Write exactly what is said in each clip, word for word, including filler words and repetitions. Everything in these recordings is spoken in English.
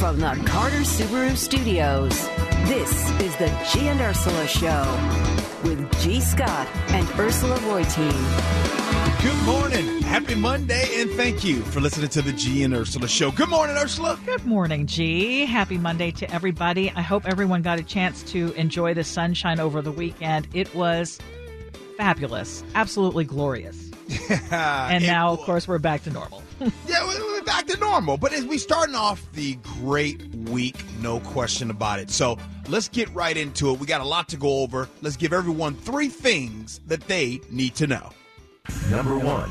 From the Carter Subaru Studios, this is the G and Ursula Show with G. Scott and Ursula Reutin. Good morning. Happy Monday, and thank you for listening to the G and Ursula Show. Good morning, Ursula. Good morning, G. Happy Monday to everybody. I hope everyone got a chance to enjoy the sunshine over the weekend. It was fabulous. Absolutely glorious. Yeah, and now, was. of course, we're back to normal. Yeah, we're back to normal. But as we starting off the great week, no question about it. So let's get right into it. We got a lot to go over. Let's give everyone three things that they need to know. Number one.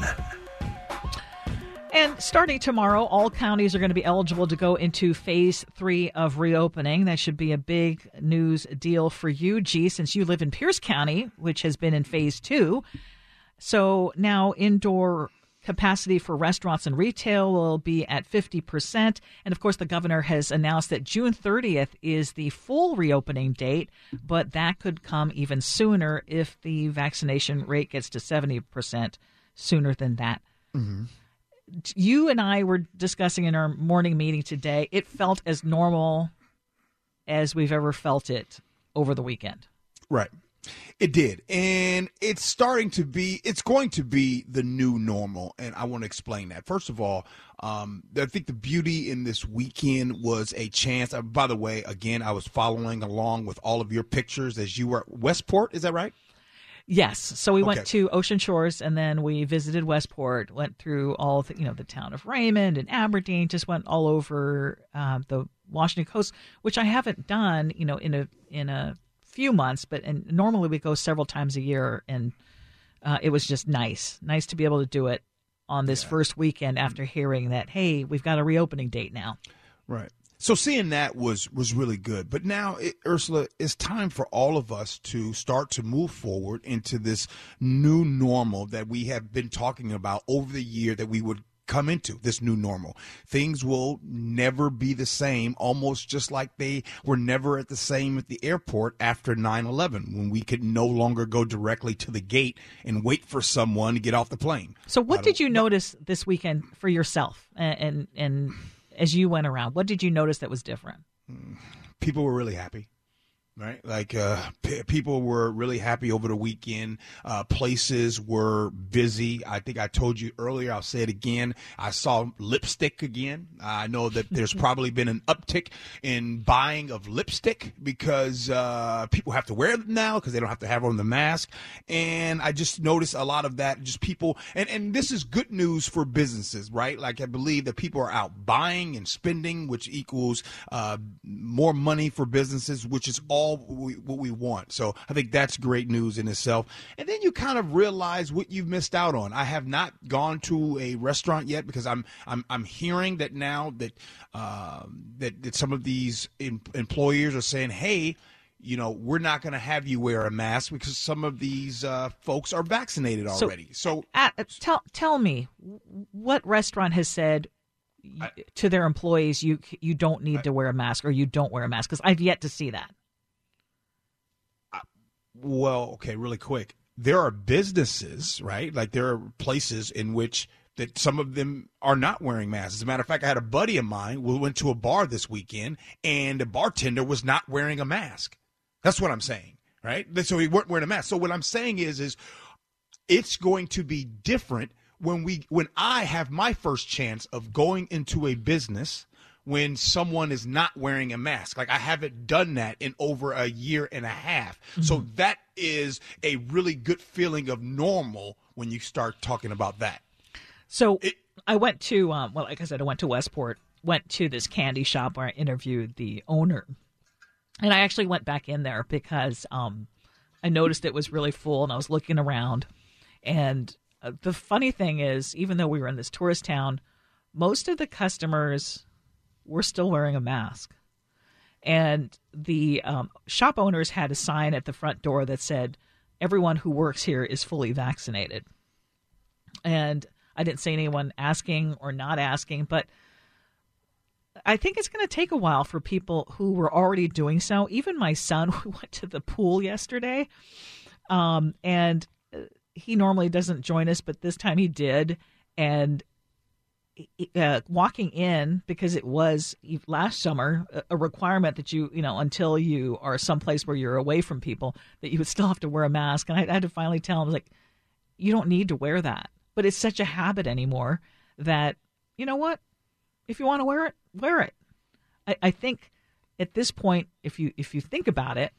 And starting tomorrow, all counties are going to be eligible to go into phase three of reopening. That should be a big news deal for you, G, since you live in Pierce County, which has been in phase two. So now indoor capacity for restaurants and retail will be at fifty percent. And, of course, the governor has announced that June thirtieth is the full reopening date, but that could come even sooner if the vaccination rate gets to seventy percent sooner than that. Mm-hmm. You and I were discussing in our morning meeting today, it felt as normal as we've ever felt it over the weekend. Right. It did. And it's starting to be, it's going to be the new normal. And I want to explain that. First of all, um, I think the beauty in this weekend was a chance. Uh, by the way, again, I was following along with all of your pictures as you were at Westport. Is that right? Yes. So we Okay. went to Ocean Shores and then we visited Westport, went through all the, you know, the town of Raymond and Aberdeen, just went all over uh, the Washington coast, which I haven't done, you know, in a, in a, few months, but and normally we go several times a year, and uh, it was just nice, nice to be able to do it on this yeah. first weekend after hearing that, hey, we've got a reopening date now. Right. So seeing that was was really good. But now, it, Ursula, it's time for all of us to start to move forward into this new normal that we have been talking about over the year that we would come into, this new normal. Things will never be the same, almost just like they were never at the same at the airport after nine eleven, when we could no longer go directly to the gate and wait for someone to get off the plane. So what did you notice this weekend for yourself, and, and and as you went around, what did you notice that was different? People were really happy. Right. Like uh, p- people were really happy over the weekend. Uh, places were busy. I think I told you earlier. I'll say it again. I saw lipstick again. I know that there's probably been an uptick in buying of lipstick because uh, people have to wear it now because they don't have to have on the mask. And I just noticed a lot of that. Just people. And, and this is good news for businesses, right? Like I believe that people are out buying and spending, which equals uh, more money for businesses, which is all All we, what we want. So I think that's great news in itself. And then you kind of realize what you've missed out on. I have not gone to a restaurant yet because I'm I'm I'm hearing that now that uh, that, that some of these em- employers are saying, hey, you know, we're not going to have you wear a mask because some of these uh, folks are vaccinated already. So, so uh, tell tell me, what restaurant has said I, to their employees you you don't need I, to wear a mask or you don't wear a mask? Because I've yet to see that. Well, okay, really quick. There are businesses, right? Like there are places in which that some of them are not wearing masks. As a matter of fact, I had a buddy of mine who went to a bar this weekend, and the bartender was not wearing a mask. That's what I'm saying, right? So he weren't wearing a mask. So what I'm saying is, is it's going to be different when we when I have my first chance of going into a business when someone is not wearing a mask. Like I haven't done that in over a year and a half. Mm-hmm. So that is a really good feeling of normal when you start talking about that. So it, I went to, um, well, like I said, I went to Westport, went to this candy shop where I interviewed the owner. And I actually went back in there because um, I noticed it was really full and I was looking around. And uh, the funny thing is, even though we were in this tourist town, most of the customers were still wearing a mask. And the um, shop owners had a sign at the front door that said, everyone who works here is fully vaccinated. And I didn't see anyone asking or not asking, but I think it's going to take a while for people who were already doing so. Even my son, who went to the pool yesterday, um, and he normally doesn't join us, but this time he did. And uh, walking in, because it was last summer a, a requirement that you, you know, until you are someplace where you're away from people, that you would still have to wear a mask. And I, I had to finally tell him, like, you don't need to wear that. But it's such a habit anymore that, you know what? If you want to wear it, wear it. I, I think at this point, if you if you think about it,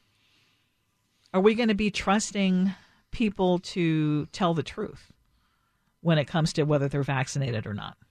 are we going to be trusting people to tell the truth when it comes to whether they're vaccinated or not?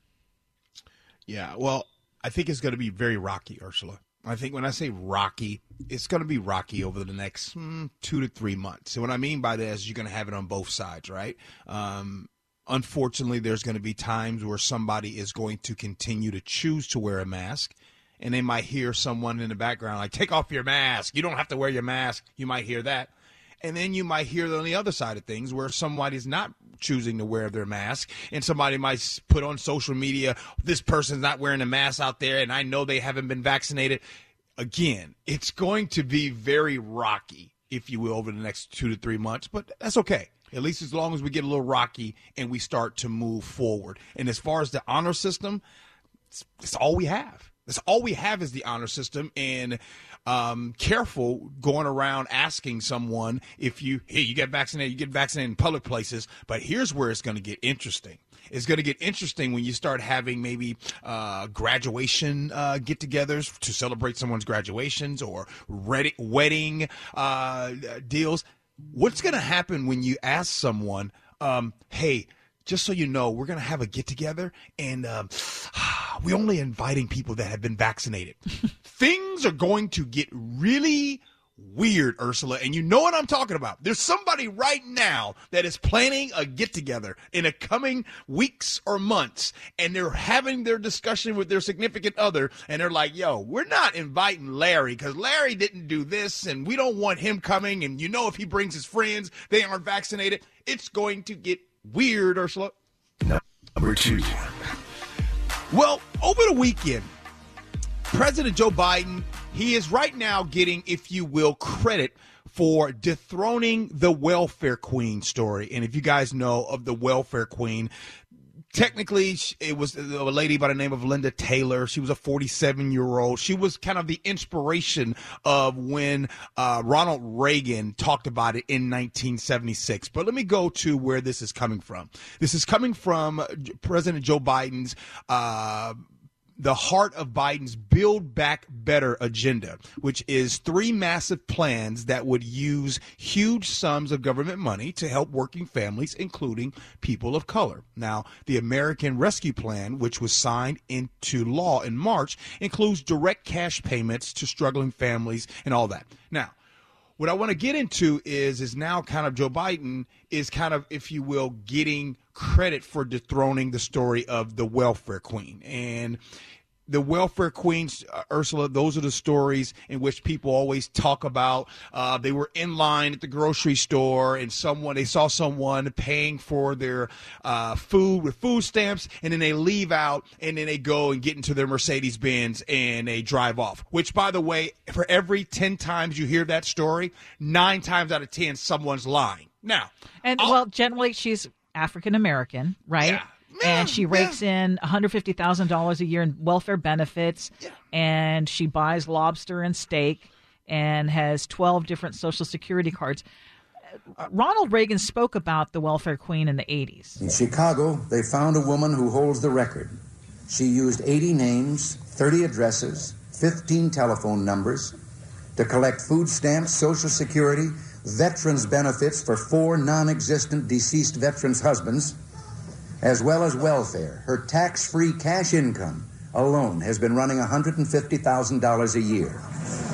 Yeah, well, I think it's going to be very rocky, Ursula. I think when I say rocky, it's going to be rocky over the next mm, two to three months. And what I mean by that is you're going to have it on both sides, right? Um, unfortunately, there's going to be times where somebody is going to continue to choose to wear a mask, and they might hear someone in the background like, take off your mask. You don't have to wear your mask. You might hear that. And then you might hear on the other side of things where somebody's not choosing to wear their mask, and somebody might put on social media, this person's not wearing a mask out there, and I know they haven't been vaccinated. Again, it's going to be very rocky, if you will, over the next two to three months, but that's okay. At least as long as we get a little rocky and we start to move forward. And as far as the honor system, it's, it's all we have. That's all we have is the honor system. And um, careful going around asking someone if you, hey, you get vaccinated, you get vaccinated in public places. But here's where it's going to get interesting. It's going to get interesting when you start having maybe uh, graduation uh, get-togethers to celebrate someone's graduations or red- wedding uh, deals. What's going to happen when you ask someone, um, hey, just so you know, we're going to have a get-together, and um, we're only inviting people that have been vaccinated. Things are going to get really weird, Ursula, and you know what I'm talking about. There's somebody right now that is planning a get-together in a coming weeks or months, and they're having their discussion with their significant other, and they're like, yo, we're not inviting Larry because Larry didn't do this, and we don't want him coming, and you know if he brings his friends, they aren't vaccinated. It's going to get weird, Ursula. Number two. Well, over the weekend, President Joe Biden, he is right now getting, if you will, credit for dethroning the welfare queen story. And if you guys know of the welfare queen, technically, it was a lady by the name of Linda Taylor. She was a forty-seven-year-old. She was kind of the inspiration of when uh, Ronald Reagan talked about it in nineteen seventy-six. But let me go to where this is coming from. This is coming from President Joe Biden's uh the heart of Biden's Build Back Better agenda, which is three massive plans that would use huge sums of government money to help working families, including people of color. Now, the American Rescue Plan, which was signed into law in March, includes direct cash payments to struggling families and all that. Now, what I want to get into is, is now kind of Joe Biden is kind of, if you will, getting credit for dethroning the story of the welfare queen. And the welfare queens, uh, Ursula, those are the stories in which people always talk about. Uh, they were in line at the grocery store, and someone they saw someone paying for their uh, food with food stamps, and then they leave out, and then they go and get into their Mercedes Benz and they drive off. Which, by the way, for every ten times you hear that story, nine times out of ten, someone's lying. Now, and I'll, well, generally she's African American, right? Yeah. And she rakes yeah. in one hundred fifty thousand dollars a year in welfare benefits, yeah. and she buys lobster and steak and has twelve different Social Security cards. Uh, Ronald Reagan spoke about the welfare queen in the eighties. In Chicago, they found a woman who holds the record. She used eighty names, thirty addresses, fifteen telephone numbers to collect food stamps, Social Security, veterans benefits for four non-existent deceased veterans' husbands, as well as welfare. Her tax-free cash income alone has been running one hundred fifty thousand dollars a year.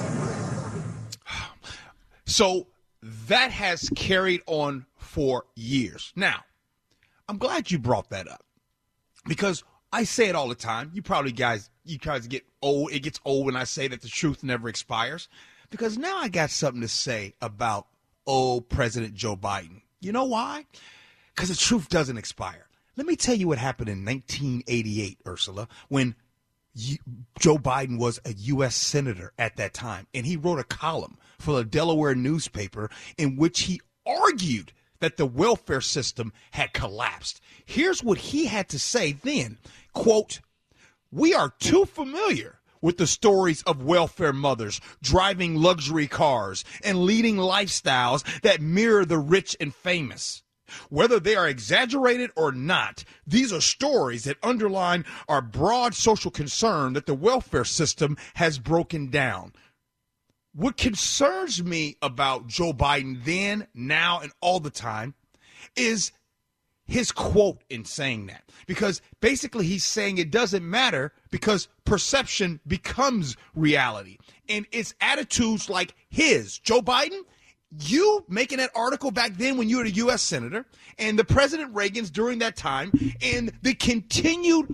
So that has carried on for years. Now, I'm glad you brought that up, because I say it all the time. You probably guys, you guys get old. It gets old when I say that the truth never expires, because now I got something to say about old President Joe Biden. You know why? Because the truth doesn't expire. Let me tell you what happened in nineteen eighty-eight, Ursula, when you, Joe Biden was a U S senator at that time, and he wrote a column for the Delaware newspaper in which he argued that the welfare system had collapsed. Here's what he had to say then, quote, "We are too familiar with the stories of welfare mothers driving luxury cars and leading lifestyles that mirror the rich and famous. Whether they are exaggerated or not, these are stories that underline our broad social concern that the welfare system has broken down." What concerns me about Joe Biden then, now, and all the time is his quote in saying that. Because basically he's saying it doesn't matter because perception becomes reality. And it's attitudes like his. Joe Biden, you making that article back then when you were a U S senator, and the President Reagan's during that time, and the continued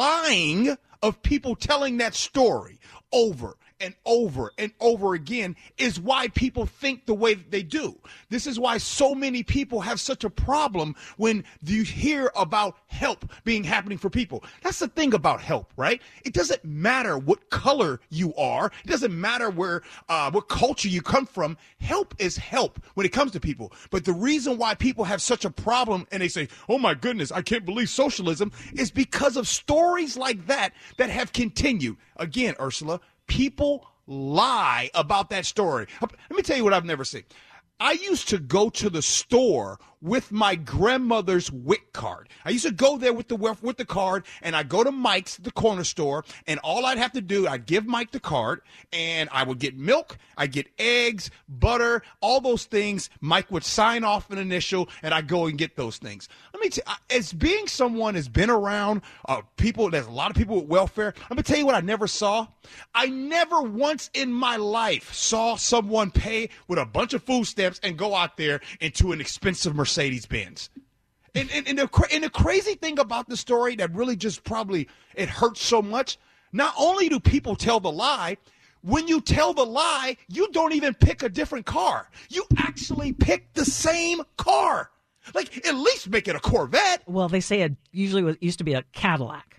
lying of people telling that story over and over and over again is why people think the way that they do. This is why so many people have such a problem when you hear about help being happening for people. That's the thing about help, right? It doesn't matter what color you are. It doesn't matter where, uh, what culture you come from. Help is help when it comes to people. But the reason why people have such a problem and they say, oh my goodness, I can't believe socialism, is because of stories like that that have continued. Again, Ursula, people lie about that story. Let me tell you what I've never seen. I used to go to the store with my grandmother's WIC card. I used to go there with the with the card, and I go to Mike's, the corner store, and all I'd have to do, I'd give Mike the card, and I would get milk, I'd get eggs, butter, all those things. Mike would sign off an initial, and I'd go and get those things. Let me tell you, as being someone that's been around uh, people, there's a lot of people with welfare, let me tell you what I never saw. I never once in my life saw someone pay with a bunch of food stamps and go out there into an expensive Mercedes-Benz. And, and, and, the, and the crazy thing about the story that really just probably, it hurts so much, not only do people tell the lie, when you tell the lie, you don't even pick a different car. You actually pick the same car. Like, at least make it a Corvette. Well, they say it usually was, used to be a Cadillac.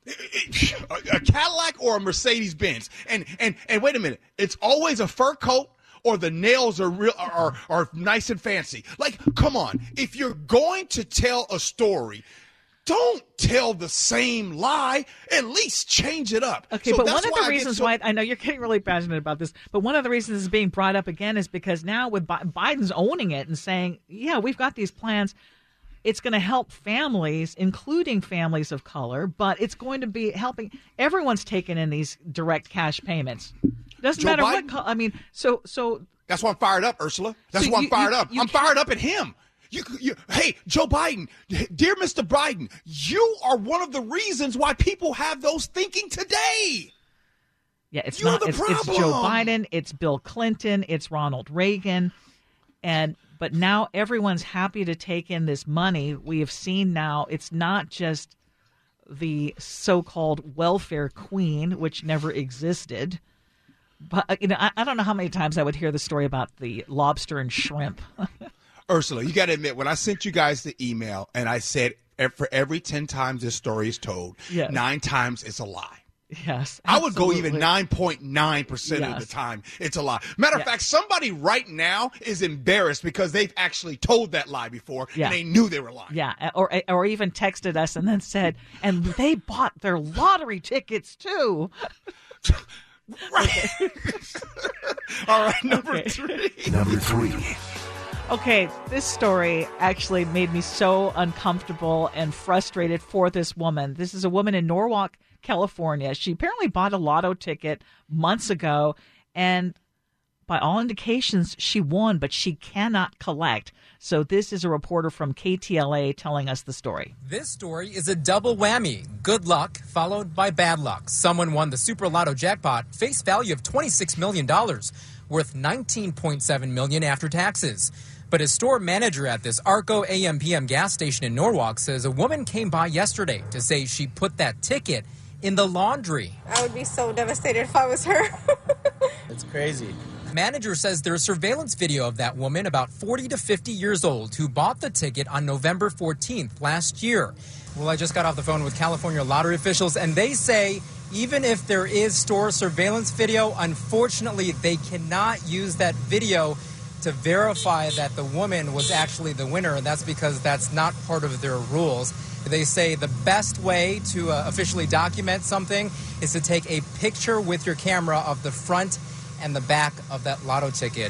A, a Cadillac or a Mercedes-Benz. And, and, and wait a minute, it's always a fur coat, or the nails are real are, are nice and fancy. Like, come on. If you're going to tell a story, don't tell the same lie. At least change it up. Okay, so but that's one of why the I reasons so- why I know you're getting really passionate about this, but one of the reasons it's being brought up again is because now with Bi- Biden's owning it and saying, yeah, we've got these plans. It's going to help families, including families of color, but it's going to be helping. Everyone's taking in these direct cash payments. Doesn't Joe matter Biden? what. Co- I mean, so so. That's why I'm fired up, Ursula. That's So why I'm you- fired you- up. you I'm can't- fired up at him. You, you, hey, Joe Biden, dear Mister Biden, you are one of the reasons why people have those thinking today. Yeah, it's You're not. the It's, it's Joe problem. Biden. It's Bill Clinton. It's Ronald Reagan, and but now everyone's happy to take in this money. We have seen now it's not just the so-called welfare queen, which never existed. But you know, I, I don't know how many times I would hear the story about the lobster and shrimp. Ursula, you got to admit, when I sent you guys the email and I said e- for every ten times this story is told, Yes. nine times it's a lie. Yes, I would go absolutely. even nine point nine percent of Yes. the time it's a lie. Matter of Yeah. fact, somebody right now is embarrassed because they've actually told that lie before Yeah. and they knew they were lying. Yeah, or or even texted us and then said, and they bought their lottery tickets too. Right. All right, number Okay. three. Number three. Okay, this story actually made me so uncomfortable and frustrated for this woman. This is a woman in Norwalk, California. She apparently bought a lotto ticket months ago, and by all indications, she won, but she cannot collect. So this is a reporter from K T L A telling us the story. This story is a double whammy. Good luck followed by bad luck. Someone won the Super Lotto jackpot, face value of twenty-six million dollars, worth nineteen point seven million dollars after taxes. But a store manager at this Arco A M P M gas station in Norwalk says a woman came by yesterday to say she put that ticket in the laundry. I would be so devastated if I was her. It's crazy. Manager says there's surveillance video of that woman, about forty to fifty years old, who bought the ticket on November fourteenth last year. Well, I just got off the phone with California lottery officials, and they say even if there is store surveillance video, unfortunately, they cannot use that video to verify that the woman was actually the winner, and that's because that's not part of their rules. They say the best way to uh, officially document something is to take a picture with your camera of the front and the back of that lotto ticket.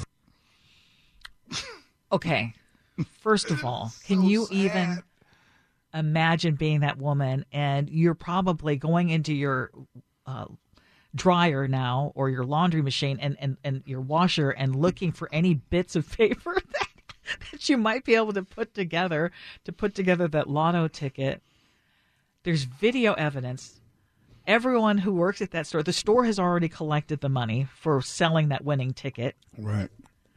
Okay. First of all, can so you sad. even imagine being that woman, and you're probably going into your uh, dryer now or your laundry machine and, and, and your washer and looking for any bits of paper that, that you might be able to put together to put together that lotto ticket. There's video evidence. Everyone who works at that store, the store has already collected the money for selling that winning ticket. Right.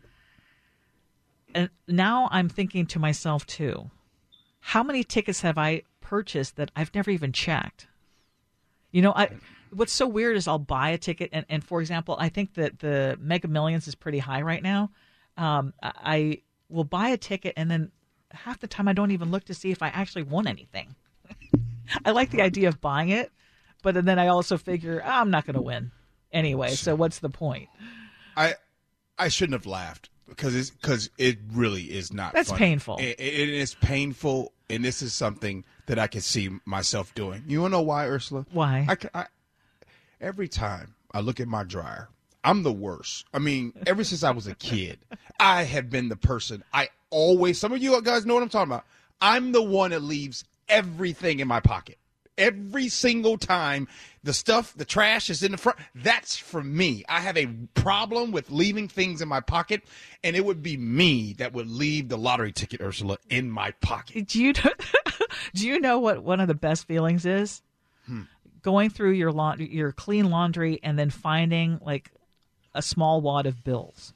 And now I'm thinking to myself, too, how many tickets have I purchased that I've never even checked? You know, I what's so weird is I'll buy a ticket, and, and for example, I think that the Mega Millions is pretty high right now. Um, I will buy a ticket, and then half the time I don't even look to see if I actually won anything. I like the idea of buying it, but then I also figure oh, I'm not going to win anyway, so what's the point? I I shouldn't have laughed because it's because it really is not. That's funny. painful. It, it is painful, and this is something that I can see myself doing. You want to know why, Ursula? Why? I, I, every time I look at my dryer, I'm the worst. I mean, ever since I was a kid, I have been the person. I always. Some of you guys know what I'm talking about. I'm the one that leaves everything in my pocket. Every single time the stuff, the trash is in the front, that's from me. I have a problem with leaving things in my pocket, and it would be me that would leave the lottery ticket, Ursula, in my pocket. Do you know, do you know what one of the best feelings is? Hmm. Going through your laundry, your clean laundry, and then finding like a small wad of bills.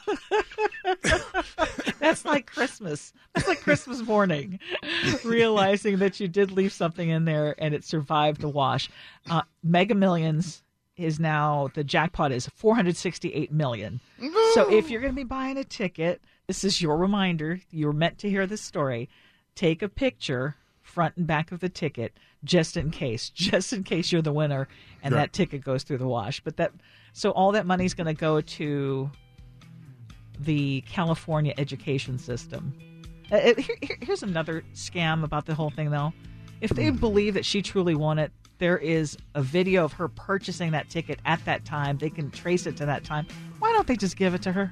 That's like Christmas. That's like Christmas morning, realizing that you did leave something in there and it survived the wash. Uh, Mega Millions is now, the jackpot is four hundred sixty-eight million dollars. So if you're going to be buying a ticket, this is your reminder. You were meant to hear this story. Take a picture, front and back of the ticket, just in case, just in case you're the winner and Right. that ticket goes through the wash. But that, so all that money's going to go to the California education system. Uh, it, here, here- here's another scam about the whole thing, though. If they believe that she truly won it, there is a video of her purchasing that ticket at that time. They can trace it to that time. Why don't they just give it to her?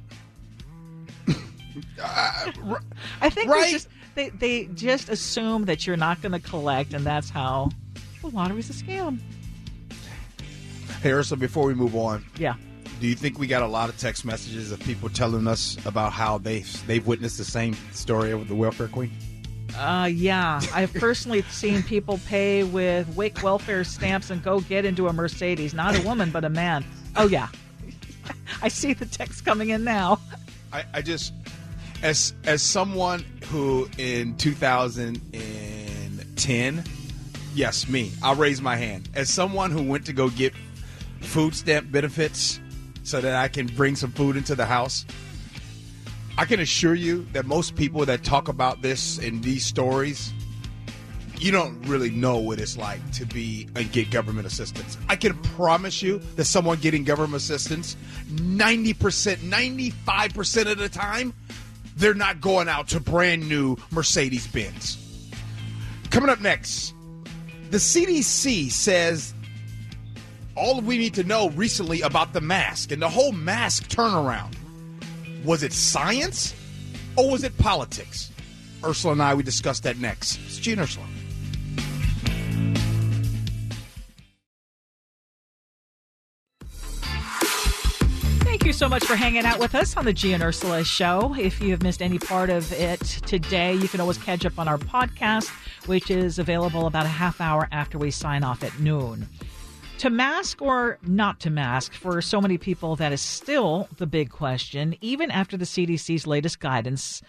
I think right? they just they, they just assume that you're not going to collect, and that's how the lottery's a scam. Hey, Ursula, before we move on, Yeah. do you think we got a lot of text messages of people telling us about how they they've witnessed the same story with the welfare queen? Uh, yeah. I've personally seen people pay with WIC welfare stamps and go get into a Mercedes. Not a woman, but a man. Oh, yeah. I see the text coming in now. I, I just, as as someone who in two thousand ten, yes, me, I'll raise my hand. As someone who went to go get food stamp benefits so that I can bring some food into the house, I can assure you that most people that talk about this in these stories, you don't really know what it's like to be and get government assistance. I can promise you that someone getting government assistance, ninety percent, ninety-five percent of the time, they're not going out to brand new Mercedes Benz. Coming up next, the C D C says all we need to know recently about the mask and the whole mask turnaround. Was it science or was it politics? Ursula and I, we discussed that next. It's G and Ursula. Thank you so much for hanging out with us on the G and Ursula show. If you have missed any part of it today, you can always catch up on our podcast, which is available about a half hour after we sign off at noon. To mask or not to mask, for so many people, that is still the big question, even after the C D C's latest guidance,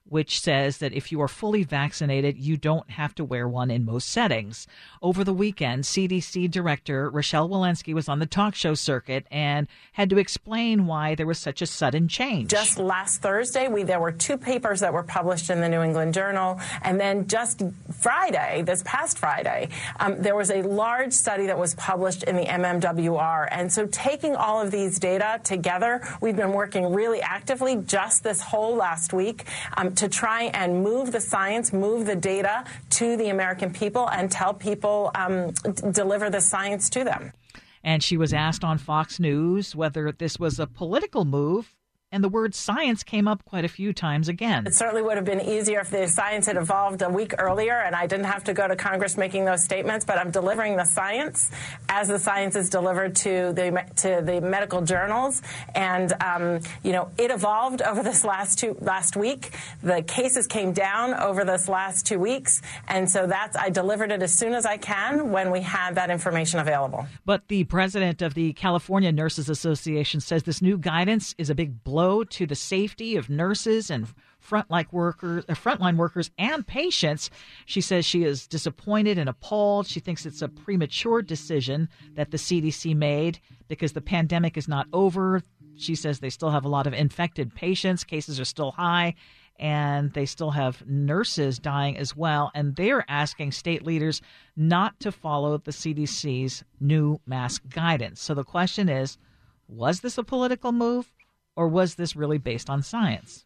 which says that if you are fully vaccinated, you don't have to wear one in most settings. Over the weekend, C D C Director Rochelle Walensky was on the talk show circuit and had to explain why there was such a sudden change. Just last Thursday, we there were two papers that were published in the New England Journal, and then just Friday, this past Friday, um, there was a large study that was published in the M M W R. And so taking all of these data together, we've been working really actively just this whole last week um, to try and move the science, move the data to the American people and tell people, um, d- deliver the science to them. And she was asked on Fox News whether this was a political move, and the word science came up quite a few times again. It certainly would have been easier if the science had evolved a week earlier and I didn't have to go to Congress making those statements, but I'm delivering the science as the science is delivered to the to the medical journals. And, um, you know, it evolved over this last two last week. The cases came down over this last two weeks. And so that's I delivered it as soon as I can when we had that information available. But the president of the California Nurses Association says this new guidance is a big blow to the safety of nurses and frontline workers, uh, frontline workers and patients. She says she is disappointed and appalled. She thinks it's a premature decision that the C D C made because the pandemic is not over. She says they still have a lot of infected patients. Cases are still high, and they still have nurses dying as well. And they're asking state leaders not to follow the C D C's new mask guidance. So the question is, was this a political move? Or was this really based on science?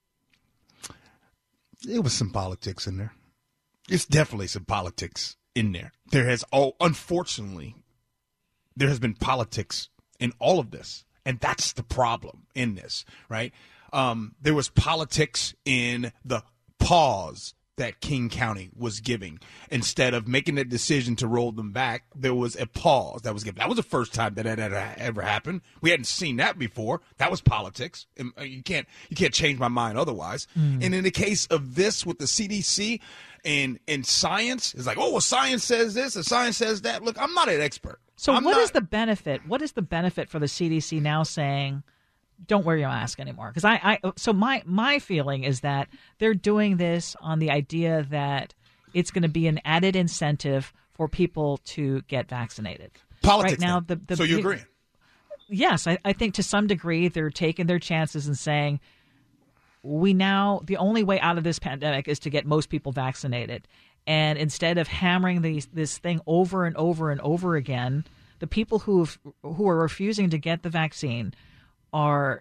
It was some politics in there. It's definitely some politics in there. There has, oh, unfortunately, there has been politics in all of this. And that's the problem in this, right? Um, there was politics in the pause that King County was giving. Instead of making the decision to roll them back, there was a pause that was given. That was the first time that had ever happened. We hadn't seen that before. That was politics. You can't you can't change my mind otherwise. Mm. And in the case of this with the C D C and, and science, it's like, oh, well, science says this and science says that. Look, I'm not an expert. So I'm what not... is the benefit? What is the benefit for the C D C now saying, don't wear your mask anymore? Because I, I, so my my feeling is that they're doing this on the idea that it's going to be an added incentive for people to get vaccinated. Politics. Right now, the, the so you agree? Yes, I, I think to some degree they're taking their chances and saying, we now the only way out of this pandemic is to get most people vaccinated, and instead of hammering these this thing over and over and over again, the people who who are refusing to get the vaccine are,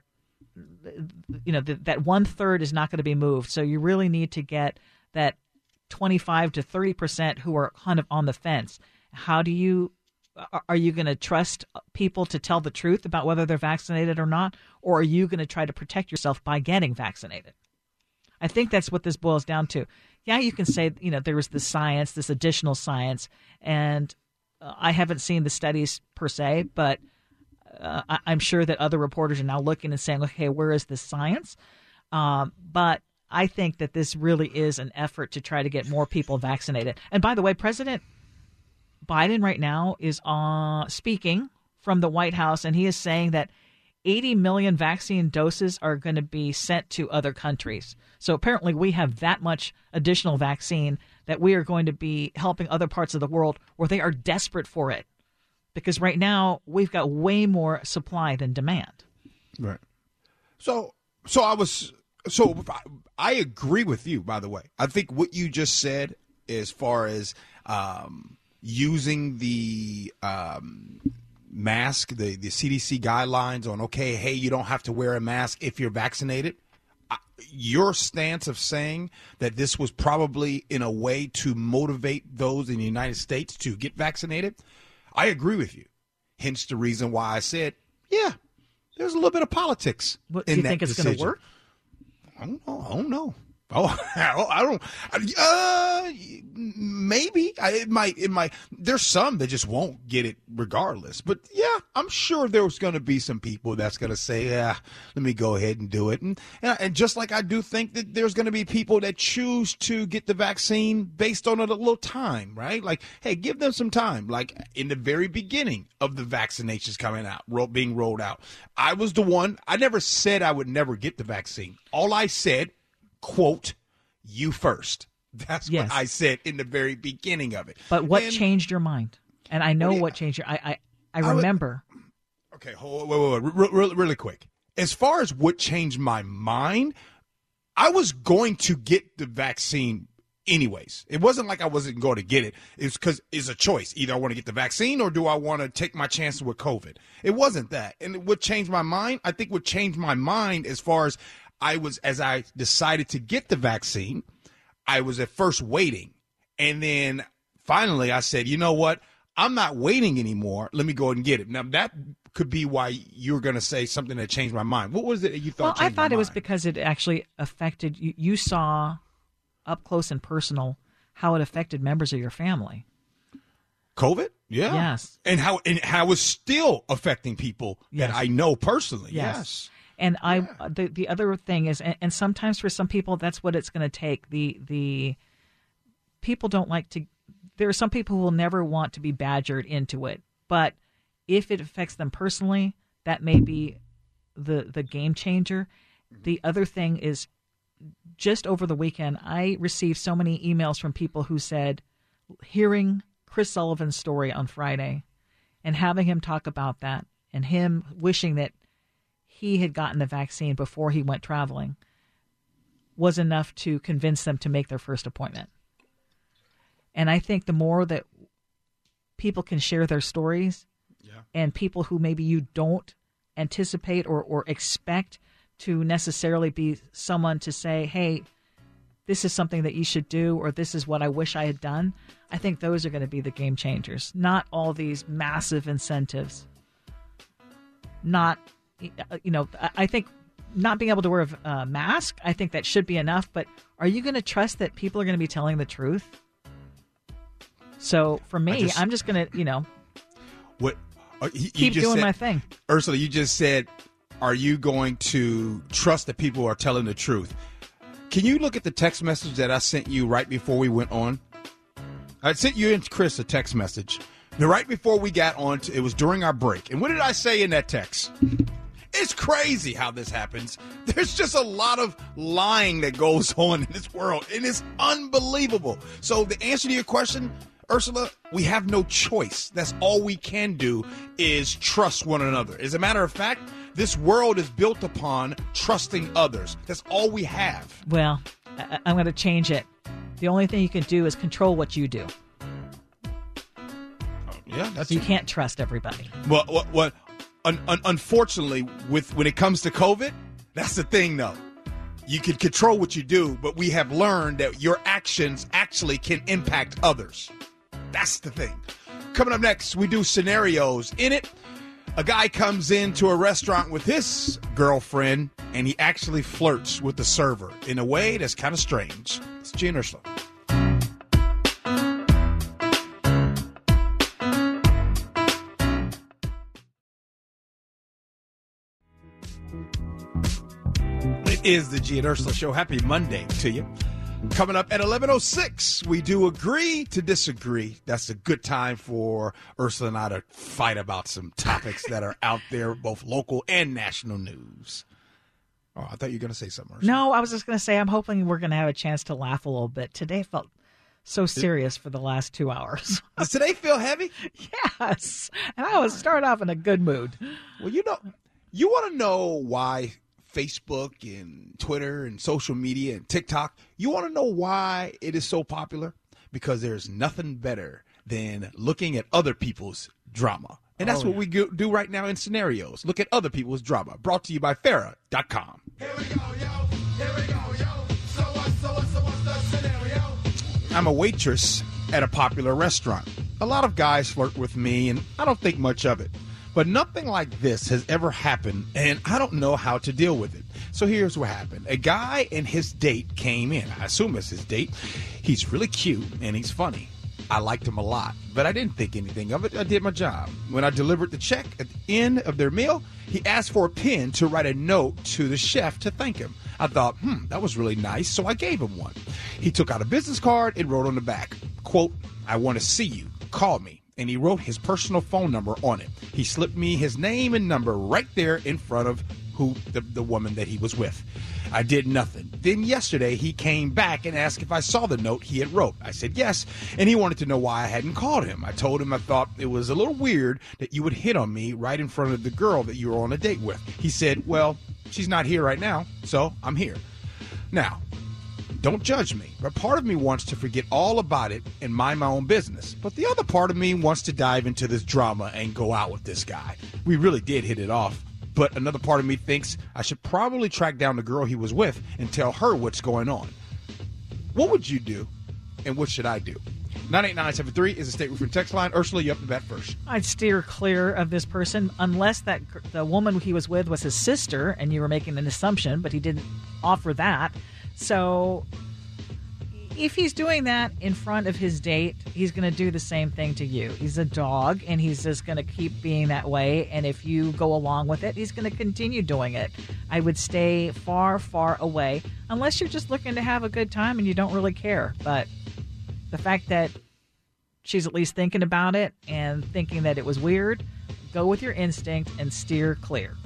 you know, th- that one third is not going to be moved. So you really need to get that twenty-five to thirty percent who are kind of on the fence. How do you, are you going to trust people to tell the truth about whether they're vaccinated or not? Or are you going to try to protect yourself by getting vaccinated? I think that's what this boils down to. Yeah, you can say, you know, there was this science, this additional science, and uh, I haven't seen the studies per se, but Uh, I, I'm sure that other reporters are now looking and saying, okay, where is this science? Um, but I think that this really is an effort to try to get more people vaccinated. And by the way, President Biden right now is uh, speaking from the White House, and he is saying that eighty million vaccine doses are going to be sent to other countries. So apparently we have that much additional vaccine that we are going to be helping other parts of the world where they are desperate for it. Because right now we've got way more supply than demand. Right. So, so I was, so I agree with you, by the way. I think what you just said as far as um, using the um, mask, the, the C D C guidelines on, okay, hey, you don't have to wear a mask if you're vaccinated. Your stance of saying that this was probably in a way to motivate those in the United States to get vaccinated, I agree with you. Hence the reason why I said, yeah, there's a little bit of politics. What, in do you that think it's going to work? I don't know. I don't know. Oh, I don't. Uh, maybe it might. It might. There's some that just won't get it regardless. But yeah, I'm sure there's going to be some people that's going to say, "Yeah, let me go ahead and do it." And and just like I do think that there's going to be people that choose to get the vaccine based on a little time, right? Like, hey, give them some time. Like in the very beginning of the vaccinations coming out, ro- being rolled out, I was the one. I never said I would never get the vaccine. All I said, quote, you first. That's Yes. what I said in the very beginning of it. But what And- changed your mind? And I know Well, yeah. what changed your. I I, I I would- remember. Okay, hold, wait, wait, wait, re- re- really quick. As far as what changed my mind, I was going to get the vaccine anyways. It wasn't like I wasn't going to get it. It's because it's a choice. Either I want to get the vaccine or do I want to take my chances with COVID? It wasn't that. And what changed my mind, I think what changed my mind as far as I was, as I decided to get the vaccine, I was at first waiting. And then finally I said, you know what? I'm not waiting anymore. Let me go ahead and get it. Now, that could be why you're going to say something that changed my mind. What was it that you thought Well, I changed my thought it was mind? because it actually affected you. You saw up close and personal how it affected members of your family. COVID? Yeah. Yes. And how and how it's still affecting people Yes. that I know personally. Yes. Yes. And I, the the other thing is, and, and sometimes for some people, that's what it's going to take. The the people don't like to. There are some people who will never want to be badgered into it, but if it affects them personally, that may be the the game changer. The other thing is, just over the weekend, I received so many emails from people who said, hearing Chris Sullivan's story on Friday and having him talk about that and him wishing that he had gotten the vaccine before he went traveling was enough to convince them to make their first appointment. And I think the more that people can share their stories, Yeah. and people who maybe you don't anticipate or, or expect to necessarily be someone to say, hey, this is something that you should do, or this is what I wish I had done, I think those are going to be the game changers. Not all these massive incentives. Not, you know, I think not being able to wear a mask, I think that should be enough, but are you going to trust that people are going to be telling the truth? So for me, just- I'm just going to, you know, What uh, you, you keep just doing said, my thing. Ursula, you just said, are you going to trust that people are telling the truth? Can you look at the text message that I sent you right before we went on? I sent you and Chris a text message. Now, right before we got on, to, it was during our break. And what did I say in that text? It's crazy how this happens. There's just a lot of lying that goes on in this world, and it's unbelievable. So the answer to your question, Ursula, we have no choice. That's all we can do is trust one another. As a matter of fact, this world is built upon trusting others. That's all we have. Well, I- I'm going to change it. The only thing you can do is control what you do. Yeah, that's You can't trust everybody. Well, what, what un, un, unfortunately, with when it comes to COVID, that's the thing, though. You can control what you do, but we have learned that your actions actually can impact others. That's the thing. Coming up next, we do scenarios. In it, a guy comes into a restaurant with his girlfriend, and he actually flirts with the server in a way that's kind of strange. It's G and Ursula. It is the G and Ursula Show. Happy Monday to you. Coming up at eleven oh six, we do agree to disagree. That's a good time for Ursula and I to fight about some topics that are out there, both local and national news. Oh, I thought you were going to say something, Ursula. No, I was just going to say I'm hoping we're going to have a chance to laugh a little bit. Today felt so serious for the last two hours. Does today feel heavy? Yes. And I was start off in a good mood. Well, you know, you want to know why Facebook and Twitter and social media and TikTok, you want to know why it is so popular? Because there's nothing better than looking at other people's drama. And that's Oh, what yeah. we go- do right now in scenarios. Look at other people's drama. Brought to you by Farrah dot com. Here we go, yo. Here we go, yo. So what, so what, so what's the scenario? I'm a waitress at a popular restaurant. A lot of guys flirt with me, and I don't think much of it. But nothing like this has ever happened, and I don't know how to deal with it. So here's what happened. A guy and his date came in. I assume it's his date. He's really cute, and he's funny. I liked him a lot, but I didn't think anything of it. I did my job. When I delivered the check at the end of their meal, he asked for a pen to write a note to the chef to thank him. I thought, hmm, that was really nice, so I gave him one. He took out a business card and wrote on the back, quote, I want to see you. Call me. And he wrote his personal phone number on it. He slipped me his name and number right there in front of who the, the woman that he was with. I did nothing. Then yesterday he came back and asked if I saw the note he had wrote. I said yes, and he wanted to know why I hadn't called him. I told him I thought it was a little weird that you would hit on me right in front of the girl that you were on a date with. He said, well, she's not here right now, so I'm here. Now, don't judge me, but part of me wants to forget all about it and mind my own business. But the other part of me wants to dive into this drama and go out with this guy. We really did hit it off. But another part of me thinks I should probably track down the girl he was with and tell her what's going on. What would you do, and what should I do? nine eight nine seven three is the State Roofing text line. Ursula, you up to bat first. I'd steer clear of this person unless that the woman he was with was his sister and you were making an assumption, but he didn't offer that. So if he's doing that in front of his date, he's going to do the same thing to you. He's a dog, and he's just going to keep being that way. And if you go along with it, he's going to continue doing it. I would stay far, far away, unless you're just looking to have a good time and you don't really care. But the fact that she's at least thinking about it and thinking that it was weird, go with your instinct and steer clear.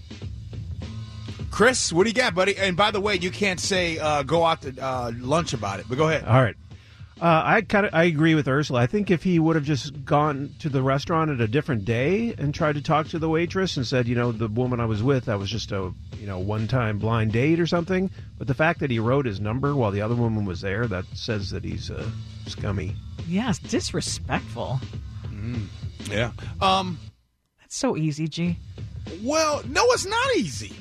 Chris, what do you got, buddy? And by the way, you can't say uh, go out to uh, lunch about it, but go ahead. All right. Uh, I kind of I agree with Ursula. I think if he would have just gone to the restaurant at a different day and tried to talk to the waitress and said, you know, the woman I was with, that was just a you know one-time blind date or something. But the fact that he wrote his number while the other woman was there, that says that he's uh, scummy. Yeah, it's disrespectful. Mm, yeah. Um, That's so easy, G. Well, no, it's not easy.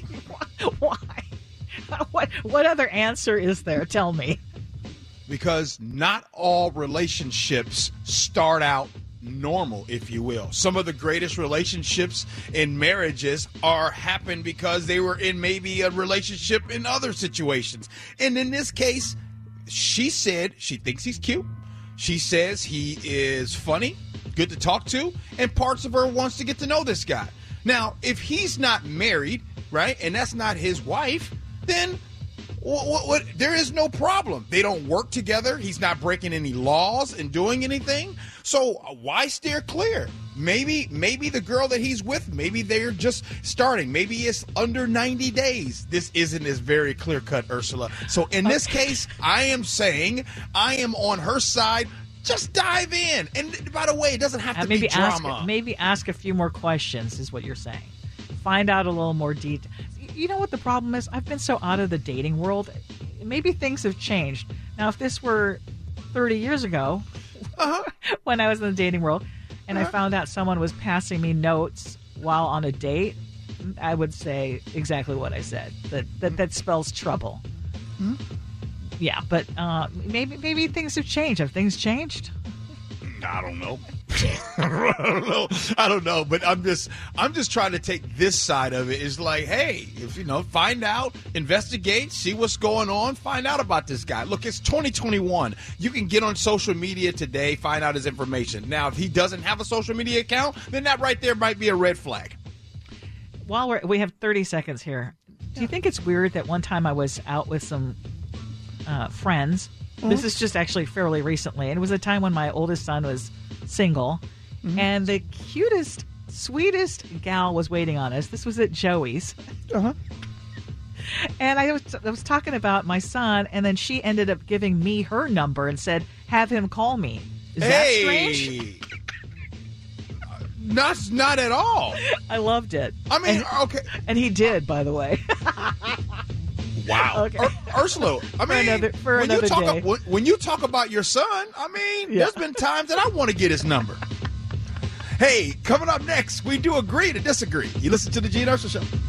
Why? What what other answer is there? Tell me. Because not all relationships start out normal, if you will. Some of the greatest relationships in marriages are happen because they were in maybe a relationship in other situations. And in this case, she said she thinks he's cute. She says he is funny, good to talk to, and parts of her wants to get to know this guy. Now, if he's not married, right, and that's not his wife, then what, what, what, there is no problem. They don't work together. He's not breaking any laws and doing anything. So why steer clear? Maybe maybe the girl that he's with, maybe they're just starting. Maybe it's under ninety days. This isn't as very clear-cut, Ursula. So in this case, I am saying I am on her side. Just dive in. And by the way, it doesn't have to uh, maybe be drama. Ask, maybe ask a few more questions is what you're saying. Find out a little more detail. You know what the problem is? I've been so out of the dating world. Maybe things have changed. Now, if this were thirty years ago, uh-huh. when I was in the dating world, and uh-huh. I found out someone was passing me notes while on a date, I would say exactly what I said. That that, that spells trouble. Mm-hmm. Yeah, but uh, maybe maybe things have changed. Have things changed? I don't know. I don't know. I don't know. But I'm just I'm just trying to take this side of it. Is like, hey, if you know, find out, investigate, see what's going on, find out about this guy. Look, it's twenty twenty-one. You can get on social media today, find out his information. Now, if he doesn't have a social media account, then that right there might be a red flag. While we're we have thirty seconds here, do you think it's weird that one time I was out with some uh, friends? Mm-hmm. This is just actually fairly recently. And it was a time when my oldest son was single. Mm-hmm. And the cutest, sweetest gal was waiting on us. This was at Joey's. Uh-huh. And I was, I was talking about my son, and then she ended up giving me her number and said, have him call me. Is hey. that strange? Not, not at all. I loved it. I mean, and, okay. And he did, by the way. Wow. Okay. Ur- Ursula, I mean, for another, for when, another you talk day. Ab- when, when you talk about your son, I mean, yeah. There's been times that I want to get his number. Hey, coming up next, we do agree to disagree. You listen to the Gene Ursula Show.